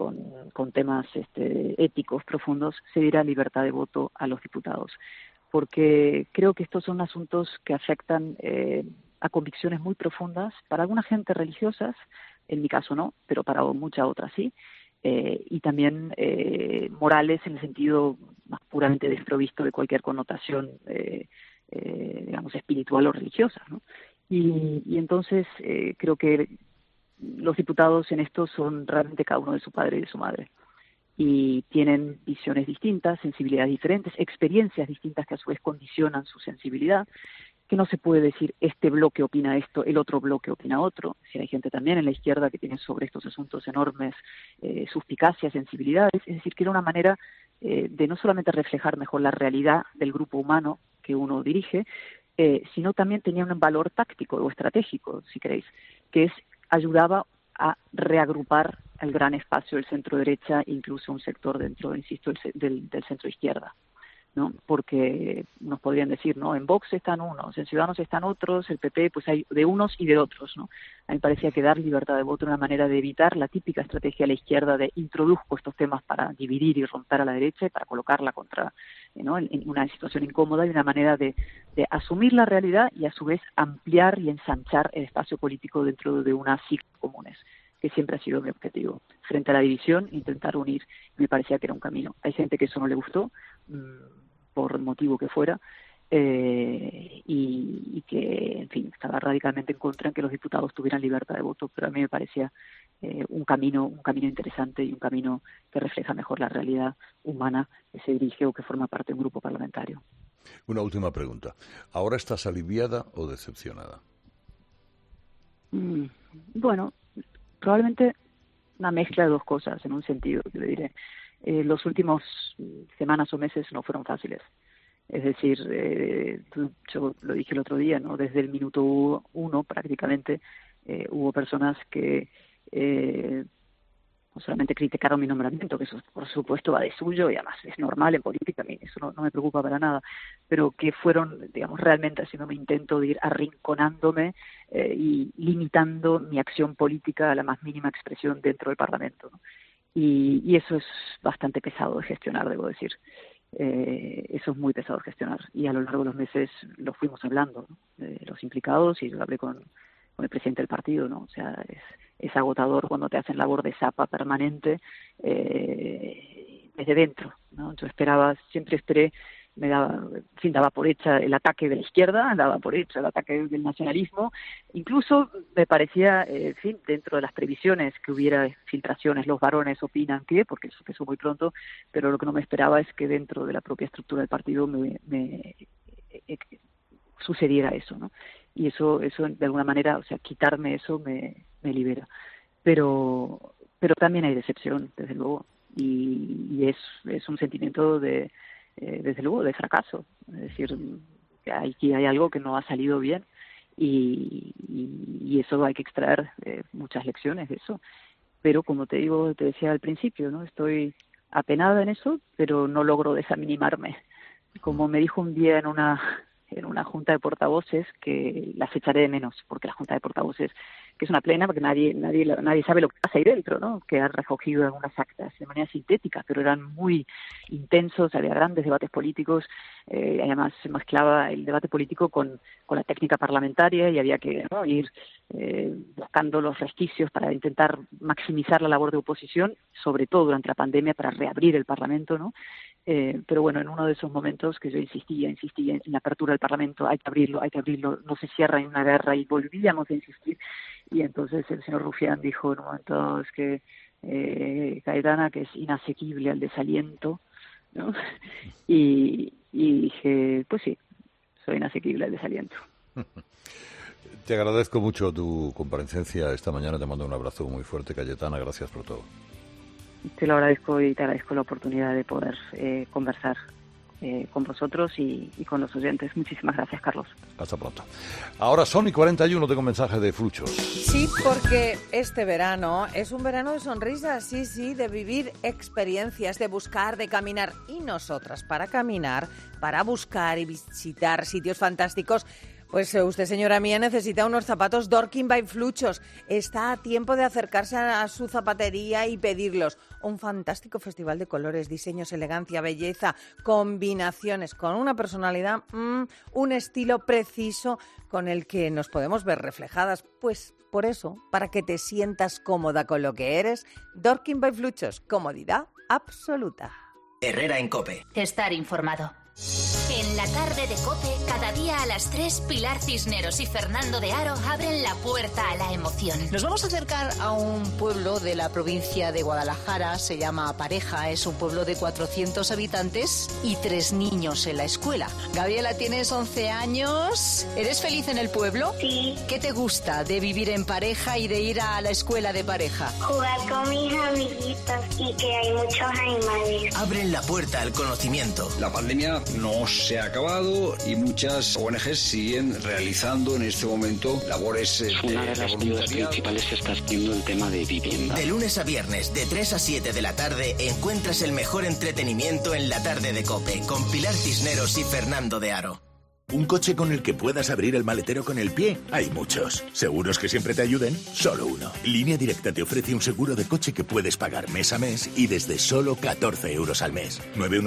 temas éticos profundos, se diera libertad de voto a los diputados. Porque creo que estos son asuntos que afectan a convicciones muy profundas, para alguna gente religiosas, en mi caso no, pero para muchas otras sí, y también morales en el sentido más puramente desprovisto de cualquier connotación, digamos, espiritual o religiosa, ¿no? Y entonces creo que los diputados en esto son realmente cada uno de su padre y de su madre. Y tienen visiones distintas, sensibilidades diferentes, experiencias distintas que a su vez condicionan su sensibilidad, que no se puede decir este bloque opina esto, el otro bloque opina otro. Si hay gente también en la izquierda que tiene sobre estos asuntos enormes suspicacias, sensibilidades, es decir, que era una manera de no solamente reflejar mejor la realidad del grupo humano que uno dirige, sino también tenía un valor táctico o estratégico, si queréis, que es ayudaba a reagrupar el gran espacio del centro-derecha, incluso un sector dentro, insisto, del centro-izquierda, ¿no? Porque nos podrían decir, ¿no? En Vox están unos, en Ciudadanos están otros, el PP, pues hay de unos y de otros, ¿no? A mí me parecía que dar libertad de voto era una manera de evitar la típica estrategia de la izquierda de introduzco estos temas para dividir y romper a la derecha y para colocarla contra, ¿no? en una situación incómoda, y una manera de asumir la realidad y a su vez ampliar y ensanchar el espacio político dentro de unas siglas comunes, que siempre ha sido mi objetivo. Frente a la división, intentar unir. Me parecía que era un camino. Hay gente que eso no le gustó, por motivo que fuera, y que, en fin, estaba radicalmente en contra en que los diputados tuvieran libertad de voto, pero a mí me parecía un camino interesante y un camino que refleja mejor la realidad humana que se dirige o que forma parte de un grupo parlamentario. Una última pregunta. ¿Ahora estás aliviada o decepcionada? Bueno, probablemente una mezcla de dos cosas, en un sentido, que le diré. Los últimos semanas o meses no fueron fáciles. Es decir, yo lo dije el otro día, ¿no? Desde el minuto 1 prácticamente hubo personas que no solamente criticaron mi nombramiento, que eso por supuesto va de suyo y además es normal en política, a mí eso no me preocupa para nada, pero que fueron, digamos, realmente haciéndome intento de ir arrinconándome y limitando mi acción política a la más mínima expresión dentro del Parlamento, ¿no? Y eso es bastante pesado de gestionar, debo decir. Eso es muy pesado de gestionar. Y a lo largo de los meses lo fuimos hablando, ¿no? Los implicados, y yo hablé con el presidente del partido, ¿no? O sea, es agotador cuando te hacen labor de zapa permanente desde dentro, ¿no? Yo siempre esperé, daba por hecha el ataque de la izquierda, daba por hecha el ataque del nacionalismo, incluso me parecía, en fin, dentro de las previsiones que hubiera filtraciones, los varones opinan que, porque eso empezó muy pronto, pero lo que no me esperaba es que dentro de la propia estructura del partido me sucediera eso, ¿no? Y eso de alguna manera, o sea, quitarme eso me libera. Pero también hay decepción, desde luego, y es un sentimiento desde luego de fracaso, es decir, que aquí hay algo que no ha salido bien y eso hay que extraer muchas lecciones de eso. Pero como te decía al principio, ¿no? Estoy apenada en eso, pero no logro desanimarme. Como me dijo un día en una junta de portavoces, que las echaré de menos, porque la junta de portavoces, que es una plena, porque nadie sabe lo que pasa ahí dentro, ¿no? Que ha recogido algunas actas de manera sintética, pero eran muy intensos, había grandes debates políticos, además se mezclaba el debate político con la técnica parlamentaria y había que, ¿no?, ir buscando los resquicios para intentar maximizar la labor de oposición, sobre todo durante la pandemia, para reabrir el Parlamento, ¿no? Pero bueno, en uno de esos momentos que yo insistía en la apertura del Parlamento, hay que abrirlo, no se cierra en una guerra, y volvíamos a insistir, y entonces el señor Rufián dijo en un momento, es que Cayetana, que es inasequible al desaliento, ¿no? Y dije, pues sí, soy inasequible al desaliento. Te agradezco mucho tu comparecencia esta mañana. Te mando un abrazo muy fuerte, Cayetana. Gracias por todo. Te lo agradezco y te agradezco la oportunidad de poder conversar con vosotros y con los oyentes. Muchísimas gracias, Carlos. Hasta pronto. Ahora son y 41, tengo mensaje de Fruchos. Sí, porque este verano es un verano de sonrisas, sí, de vivir experiencias, de buscar, de caminar. Y nosotras, para caminar, para buscar y visitar sitios fantásticos, pues usted, señora mía, necesita unos zapatos Dorking by Fluchos. Está a tiempo de acercarse a su zapatería y pedirlos. Un fantástico festival de colores, diseños, elegancia, belleza, combinaciones, con una personalidad, un estilo preciso con el que nos podemos ver reflejadas. Pues por eso, para que te sientas cómoda con lo que eres, Dorking by Fluchos, comodidad absoluta. Herrera en COPE. Estar informado. En la tarde de COPE, cada día a las 3, Pilar Cisneros y Fernando de Aro abren la puerta a la emoción. Nos vamos a acercar a un pueblo de la provincia de Guadalajara, se llama Pareja, es un pueblo de 400 habitantes y 3 niños en la escuela. Gabriela, tienes 11 años, ¿eres feliz en el pueblo? Sí. ¿Qué te gusta de vivir en pareja y de ir a la escuela de pareja? Jugar con mis amiguitos y que hay muchos animales. Abren la puerta al conocimiento. La pandemia no se ha acabado y muchas ONGs siguen realizando en este momento labores una de las ayudas principales que está haciendo el tema de vivienda. De lunes a viernes, de 3 a 7 de la tarde, encuentras el mejor entretenimiento en la tarde de COPE, con Pilar Cisneros y Fernando de Aro. ¿Un coche con el que puedas abrir el maletero con el pie? Hay muchos. ¿Seguros que siempre te ayuden? Solo uno. Línea Directa te ofrece un seguro de coche que puedes pagar mes a mes y desde solo 14 euros al mes.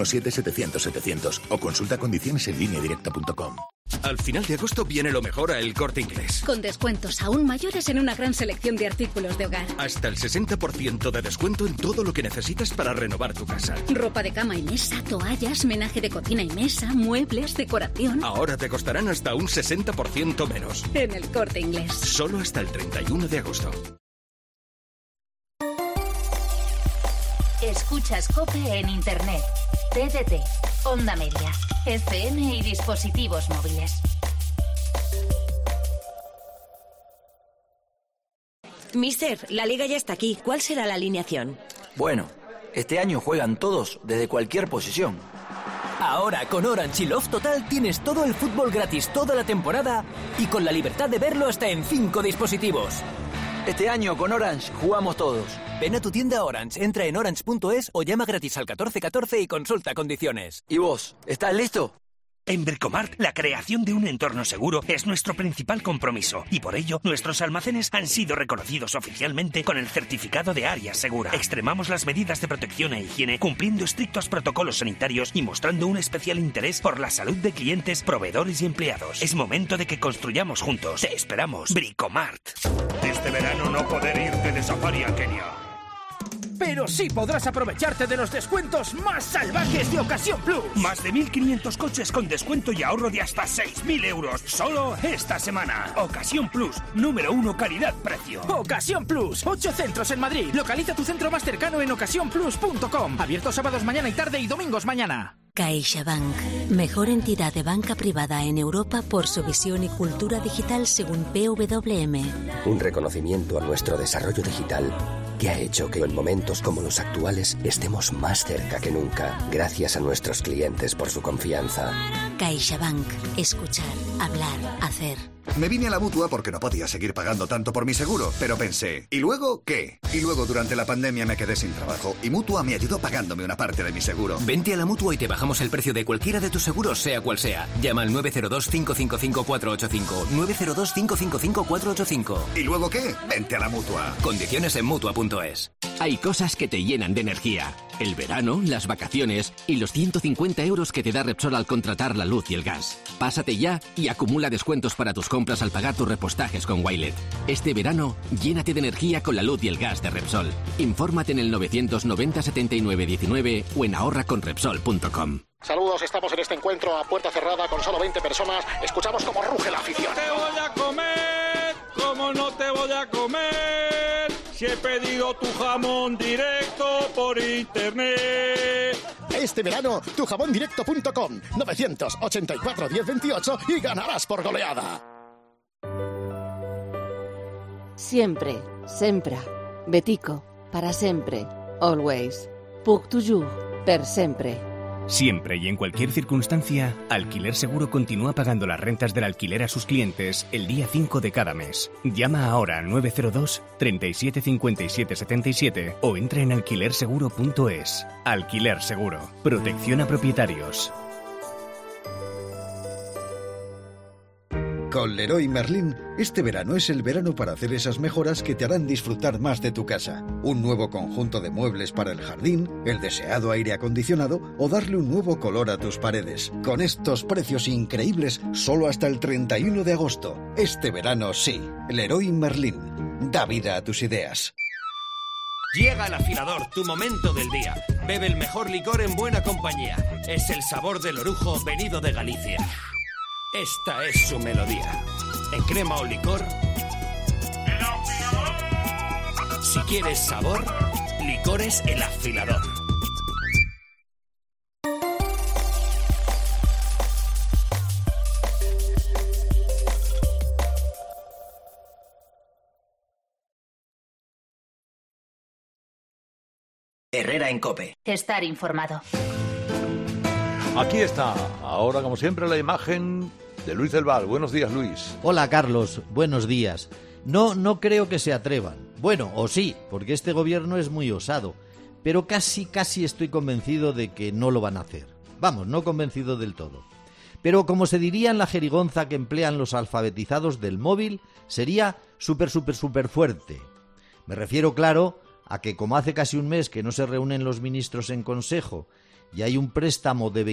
917-700-700 o consulta condiciones en lineadirecta.com. Al final de agosto viene lo mejor a El Corte Inglés. Con descuentos aún mayores en una gran selección de artículos de hogar. Hasta el 60% de descuento en todo lo que necesitas para renovar tu casa. Ropa de cama y mesa, toallas, menaje de cocina y mesa, muebles, decoración. Ahora te costarán hasta un 60% menos. En El Corte Inglés. Solo hasta el 31 de agosto. Escuchas COPE en Internet, TDT, Onda Media, FM y dispositivos móviles. Mister, la liga ya está aquí. ¿Cuál será la alineación? Bueno, este año juegan todos desde cualquier posición. Ahora con Orange y Love Total tienes todo el fútbol gratis toda la temporada y con la libertad de verlo hasta en 5 dispositivos. Este año con Orange jugamos todos. Ven a tu tienda Orange, entra en orange.es o llama gratis al 1414 y consulta condiciones. ¿Y vos, estás listo? En Bricomart, la creación de un entorno seguro es nuestro principal compromiso y por ello nuestros almacenes han sido reconocidos oficialmente con el certificado de área segura. Extremamos las medidas de protección e higiene cumpliendo estrictos protocolos sanitarios y mostrando un especial interés por la salud de clientes, proveedores y empleados. Es momento de que construyamos juntos. Te esperamos. Bricomart. Este verano no poder irte de safari a Kenia. Pero sí podrás aprovecharte de los descuentos más salvajes de Ocasión Plus. Más de 1.500 coches con descuento y ahorro de hasta 6.000 euros. Solo esta semana. Ocasión Plus, número 1 calidad-precio. Ocasión Plus, 8 centros en Madrid. Localiza tu centro más cercano en ocasiónplus.com. Abierto sábados mañana y tarde y domingos mañana. CaixaBank, mejor entidad de banca privada en Europa por su visión y cultura digital según PWM. Un reconocimiento a nuestro desarrollo digital que ha hecho que en momentos como los actuales estemos más cerca que nunca, gracias a nuestros clientes por su confianza. CaixaBank, escuchar, hablar, hacer. Me vine a la Mutua porque no podía seguir pagando tanto por mi seguro, pero pensé, ¿y luego qué? Y luego durante la pandemia me quedé sin trabajo y Mutua me ayudó pagándome una parte de mi seguro. Vente a la Mutua y te bajamos el precio de cualquiera de tus seguros, sea cual sea. Llama al 902-555-485. 902-555-485. ¿Y luego qué? Vente a la Mutua. Condiciones en Mutua.es. Hay cosas que te llenan de energía. El verano, las vacaciones y los 150 euros que te da Repsol al contratar la luz y el gas. Pásate ya y acumula descuentos para tus compras al pagar tus repostajes con Wilet. Este verano, llénate de energía con la luz y el gas de Repsol. Infórmate en el 990 79 19 o en ahorraconrepsol.com. Saludos, estamos en este encuentro a puerta cerrada con solo 20 personas. Escuchamos cómo ruge la afición. ¡Te voy a comer! ¿Cómo no te voy a comer? Si he pedido tu jamón directo por internet. este verano tujamondirecto.com 984 1028 y ganarás por goleada. Siempre, sempre, Betico, para sempre, always, pour toujours, per sempre. Siempre y en cualquier circunstancia, Alquiler Seguro continúa pagando las rentas del alquiler a sus clientes el día 5 de cada mes. Llama ahora al 902 37 57 77 o entra en alquilerseguro.es. Alquiler Seguro. Protección a propietarios. Con Leroy Merlin, este verano es el verano para hacer esas mejoras que te harán disfrutar más de tu casa. Un nuevo conjunto de muebles para el jardín, el deseado aire acondicionado o darle un nuevo color a tus paredes. Con estos precios increíbles, solo hasta el 31 de agosto. Este verano sí, Leroy Merlin. Da vida a tus ideas. Llega el afilador, tu momento del día. Bebe el mejor licor en buena compañía. Es el sabor del orujo venido de Galicia. Esta es su melodía. En crema o licor. ¡El afilador! Si quieres sabor, Licores El Afilador. Herrera en COPE. Estar informado. Aquí está, ahora como siempre, la imagen de Luis del Val. Buenos días, Luis. Hola, Carlos. Buenos días. No creo que se atrevan. Bueno, o sí, porque este gobierno es muy osado. Pero casi estoy convencido de que no lo van a hacer. Vamos, no convencido del todo. Pero como se diría en la jerigonza que emplean los alfabetizados del móvil, sería súper fuerte. Me refiero, claro, a que como hace casi un mes que no se reúnen los ministros en consejo y hay un préstamo de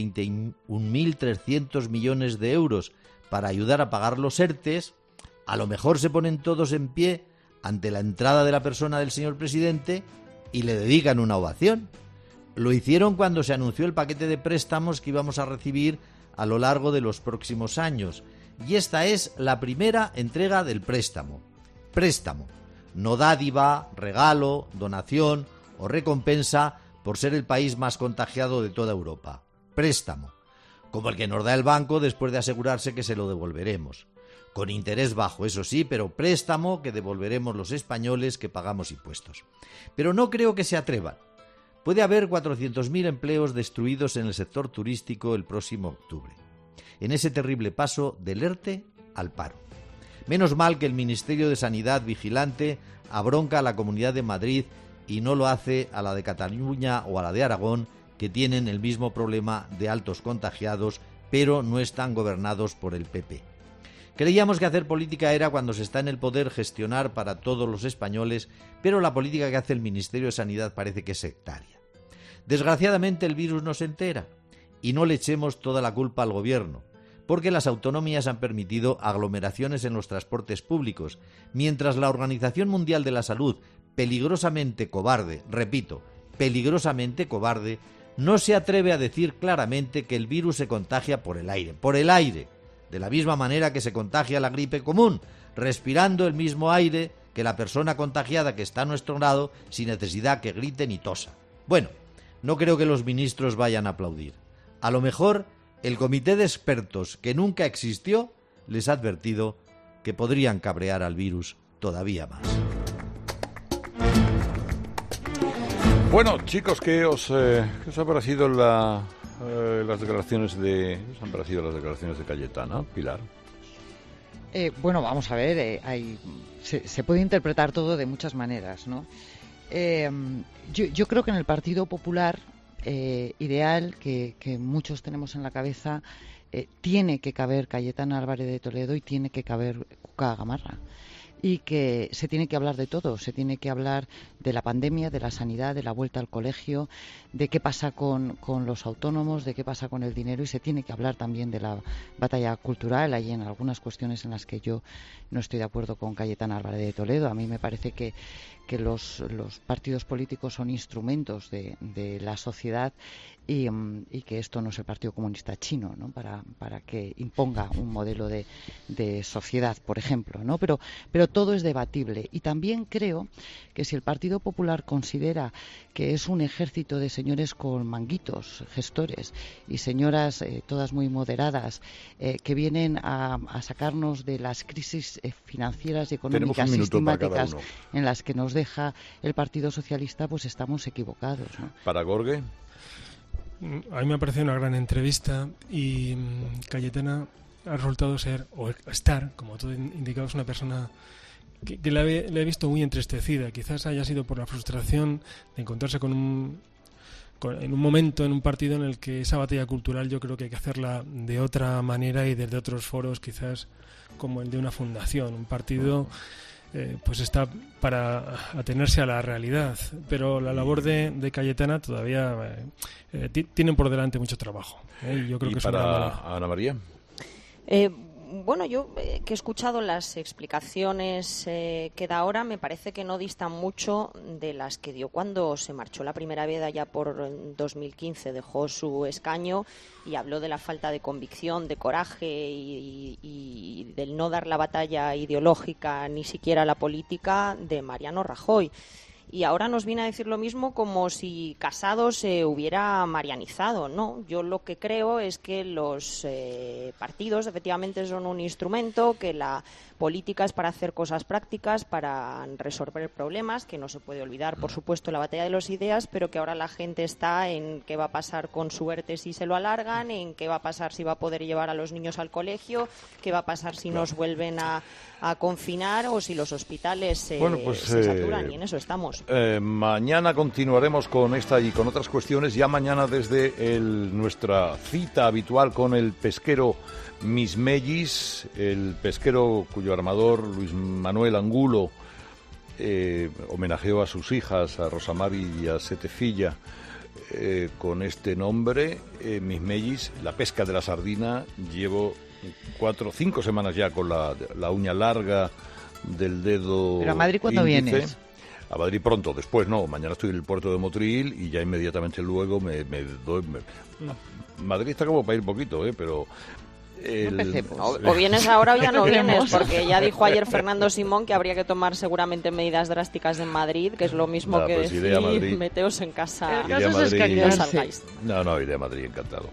21.300 millones de euros para ayudar a pagar los ERTEs, a lo mejor se ponen todos en pie ante la entrada de la persona del señor presidente y le dedican una ovación. Lo hicieron cuando se anunció el paquete de préstamos que íbamos a recibir a lo largo de los próximos años. Y esta es la primera entrega del préstamo. Préstamo, no dádiva, regalo, donación o recompensa por ser el país más contagiado de toda Europa. Préstamo, como el que nos da el banco después de asegurarse que se lo devolveremos. Con interés bajo, eso sí, pero préstamo que devolveremos los españoles que pagamos impuestos. Pero no creo que se atrevan. Puede haber 400.000 empleos destruidos en el sector turístico el próximo octubre, en ese terrible paso del ERTE al paro. Menos mal que el Ministerio de Sanidad vigilante abronca a la Comunidad de Madrid y no lo hace a la de Cataluña o a la de Aragón, que tienen el mismo problema de altos contagiados, pero no están gobernados por el PP. Creíamos que hacer política era, cuando se está en el poder, gestionar para todos los españoles, pero la política que hace el Ministerio de Sanidad parece que es sectaria. Desgraciadamente el virus nos entera, y no le echemos toda la culpa al gobierno, porque las autonomías han permitido aglomeraciones en los transportes públicos, mientras la Organización Mundial de la Salud, peligrosamente cobarde, repito, peligrosamente cobarde, no se atreve a decir claramente que el virus se contagia por el aire, de la misma manera que se contagia la gripe común, respirando el mismo aire que la persona contagiada que está a nuestro lado sin necesidad que grite ni tosa. Bueno, no creo que los ministros vayan a aplaudir. A lo mejor el comité de expertos que nunca existió les ha advertido que podrían cabrear al virus todavía más. Bueno, chicos, ¿qué os ha parecido las declaraciones de Cayetana, Pilar? Bueno, vamos a ver, se puede interpretar todo de muchas maneras, ¿no? Yo creo que en el Partido Popular ideal que muchos tenemos en la cabeza tiene que caber Cayetana Álvarez de Toledo y tiene que caber Cuca Gamarra. Y que se tiene que hablar de todo, se tiene que hablar de la pandemia, de la sanidad, de la vuelta al colegio, de qué pasa con los autónomos, de qué pasa con el dinero, y se tiene que hablar también de la batalla cultural. Hay en algunas cuestiones en las que yo no estoy de acuerdo con Cayetana Álvarez de Toledo. A mí me parece que los partidos políticos son instrumentos de la sociedad y que esto no es el Partido Comunista Chino, ¿no? Para que imponga un modelo de sociedad, por ejemplo, ¿no? Pero todo es debatible. Y también creo que si el Partido Popular considera que es un ejército de señores con manguitos, gestores, y señoras todas muy moderadas, que vienen a sacarnos de las crisis financieras y económicas sistemáticas en las que nos deja el Partido Socialista, pues estamos equivocados, ¿no? Para Gorge. A mí me ha parecido una gran entrevista y Cayetana ha resultado ser, o estar, como tú indicabas, una persona que la he visto muy entristecida. Quizás haya sido por la frustración de encontrarse en un momento, en un partido en el que esa batalla cultural yo creo que hay que hacerla de otra manera y desde otros foros, quizás como el de una fundación. Un partido pues está para atenerse a la realidad, pero la labor de Cayetana todavía tienen por delante mucho trabajo. Yo creo que para Ana María. Bueno, yo que he escuchado las explicaciones que da ahora, me parece que no distan mucho de las que dio cuando se marchó la primera vez allá por 2015, dejó su escaño y habló de la falta de convicción, de coraje y del no dar la batalla ideológica ni siquiera a la política de Mariano Rajoy. Y ahora nos viene a decir lo mismo como si Casado se hubiera marianizado, ¿no? Yo lo que creo es que los partidos efectivamente son un instrumento, que la política es para hacer cosas prácticas, para resolver problemas, que no se puede olvidar, por supuesto, la batalla de las ideas, pero que ahora la gente está en qué va a pasar con su ERTE si se lo alargan, en qué va a pasar si va a poder llevar a los niños al colegio, qué va a pasar si nos vuelven a confinar o si los hospitales se saturan, y en eso estamos. Mañana continuaremos con esta y con otras cuestiones, ya mañana desde nuestra cita habitual con el pesquero Mismellis, el pesquero cuyo armador Luis Manuel Angulo homenajeó a sus hijas, a Rosamari y a Setefilla, con este nombre, Mismellis, la pesca de la sardina. Llevo 4 o 5 semanas ya con la uña larga del dedo. ¿Pero a Madrid cuándo vienes? A Madrid pronto, después no. Mañana estoy en el puerto de Motril y ya inmediatamente luego me doy... Madrid está como para ir poquito, pero... O vienes ahora o ya no vienes, porque ya dijo ayer Fernando Simón que habría que tomar seguramente medidas drásticas en Madrid, que es lo mismo que pues decir meteos en casa. El caso es que no salgáis. No, iré a Madrid, encantado.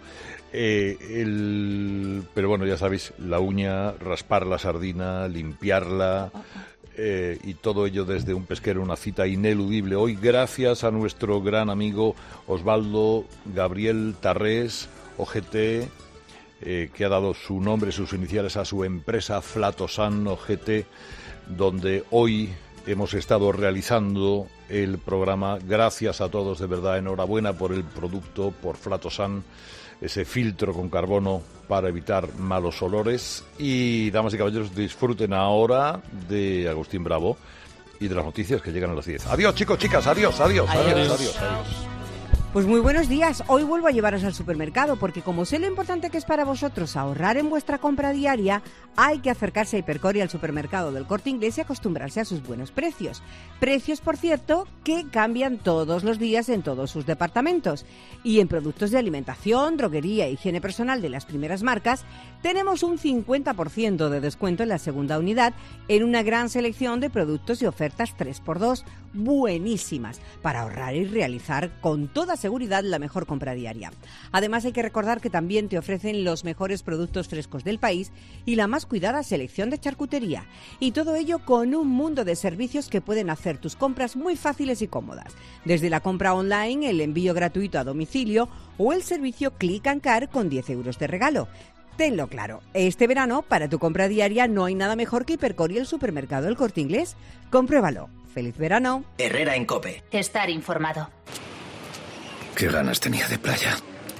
Pero bueno, ya sabéis, la uña, raspar la sardina, limpiarla... y todo ello desde un pesquero, una cita ineludible. Hoy, gracias a nuestro gran amigo Osvaldo Gabriel Tarrés, OGT, que ha dado su nombre, sus iniciales a su empresa Flatosan OGT, donde hoy hemos estado realizando el programa. Gracias a todos, de verdad, enhorabuena por el producto, por Flatosan, ese filtro con carbono para evitar malos olores. Y, damas y caballeros, disfruten ahora de Agustín Bravo y de las noticias que llegan a las 10. Adiós, chicos, chicas, adiós. Pues muy buenos días. Hoy vuelvo a llevaros al supermercado porque como sé lo importante que es para vosotros ahorrar en vuestra compra diaria, hay que acercarse a Hipercor y al supermercado del Corte Inglés y acostumbrarse a sus buenos precios. Precios, por cierto, que cambian todos los días en todos sus departamentos. Y en productos de alimentación, droguería e higiene personal de las primeras marcas, tenemos un 50% de descuento en la segunda unidad en una gran selección de productos y ofertas 3x2 buenísimas para ahorrar y realizar con toda seguridad la mejor compra diaria. Además, hay que recordar que también te ofrecen los mejores productos frescos del país y la más cuidada selección de charcutería. Y todo ello con un mundo de servicios que pueden hacer tus compras muy fáciles y cómodas. Desde la compra online, el envío gratuito a domicilio o el servicio Click and Car con 10 euros de regalo. Tenlo claro, este verano para tu compra diaria no hay nada mejor que Hipercor y el supermercado El Corte Inglés. Compruébalo. ¡Feliz verano! Herrera en COPE. Estar informado. Qué ganas tenía de playa.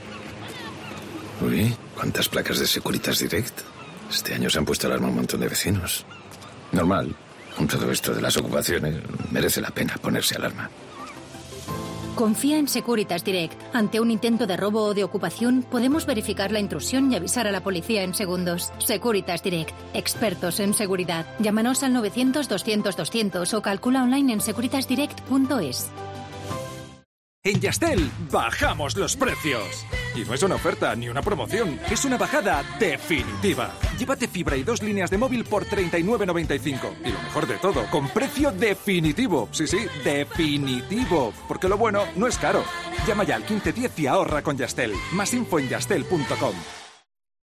Uy, ¿cuántas placas de Securitas Direct? Este año se han puesto alarma un montón de vecinos. Normal, con todo esto de las ocupaciones, merece la pena ponerse alarma. Confía en Securitas Direct. Ante un intento de robo o de ocupación, podemos verificar la intrusión y avisar a la policía en segundos. Securitas Direct. Expertos en seguridad. Llámanos al 900 200 200 o calcula online en securitasdirect.es. En Yastel bajamos los precios. Y no es una oferta ni una promoción, es una bajada definitiva. Llévate fibra y 2 líneas de móvil por 39,95. Y lo mejor de todo, con precio definitivo. Sí, definitivo. Porque lo bueno no es caro. Llama ya al 1510 y ahorra con Yastel. Más info en yastel.com.